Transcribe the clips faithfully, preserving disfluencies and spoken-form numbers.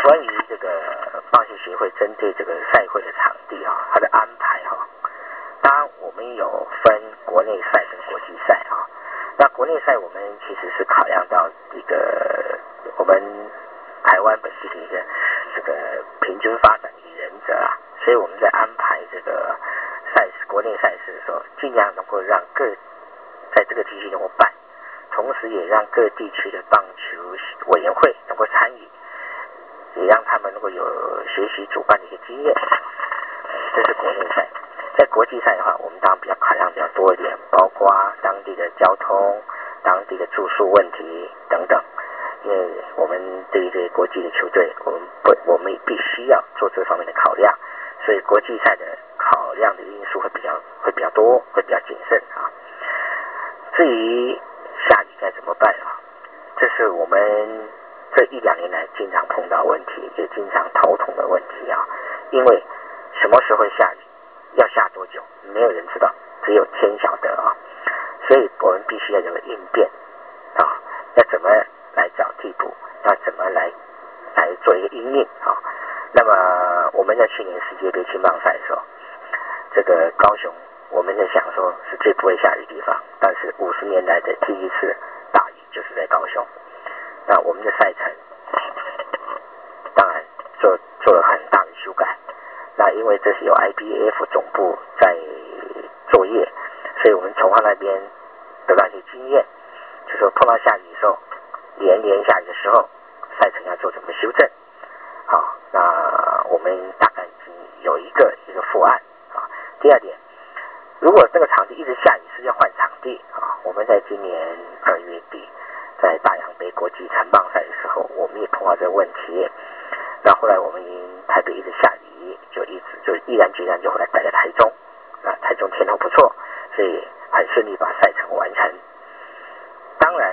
关于这个棒球协会针对这个赛会的场地啊，它的安排哈、啊，当然我们有分国内赛跟国际赛啊。那国内赛我们其实是考量到一个我们台湾本地的一个这个平均发展的原则啊，所以我们在安排这个赛事国内赛事的时候，尽量能够让各在这个地区能够办，同时也让各地区的棒球委员会能够参与，也让他们能够有学习主办的一个经验。这是国内赛。在国际赛的话，我们当然比较考量比较多一点，包括当地的交通、当地的住宿问题等等。因为我们对于这些国际的球队，我们不，我们必须要做这方面的考量，所以国际赛的考量的因素会比较会比较多，会比较谨慎啊。至于下雨该怎么办啊？这是我们这一两年来经常碰到问题，也经常头痛的问题啊。因为什么时候下雨，要下多久，没有人知道，只有天晓得啊。所以我们必须要有个应变啊，要怎么来找替补，要怎么来来做一个因应啊。那么我们在去年世界杯青棒赛的时候，这个高雄我们在想说是最不会下雨的地方，但是五十年来的第一次大雨就是在高雄。那我们的赛程当然做做了很大的修改。那因为这是有 I B F 总部在作业，所以我们从他那边得到一些经验，就是说碰到下雨的时候，连连下雨的时候，赛程要做怎么修正。好，那我们大概已经有一个一个副案啊。第二点，如果这个场地一直下雨，是要换场地啊。我们在今年二月底在大洋杯国际残棒赛的时候，我们也碰到这个问题。那后来我们台北一直下雨，就一直就毅然决然就后来改在台中。那台中天候不错，所以很顺利把赛程完成。当然，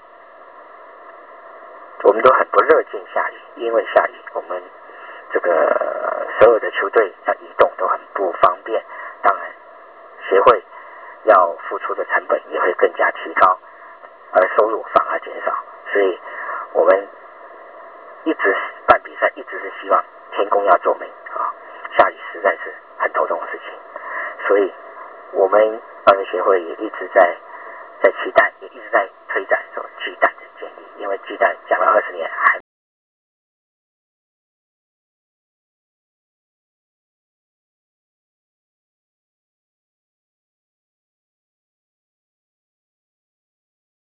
我们都很不热见下雨，因为下雨我们这个所有的球队要移动都很不方便。当然，协会要付出的成本也会更加提高，而收入反而减少。所以我们一直办比赛，一直是希望天公要作美啊，下雨实在是很头痛的事情。所以我们棒球协会也一直在在期待，也一直在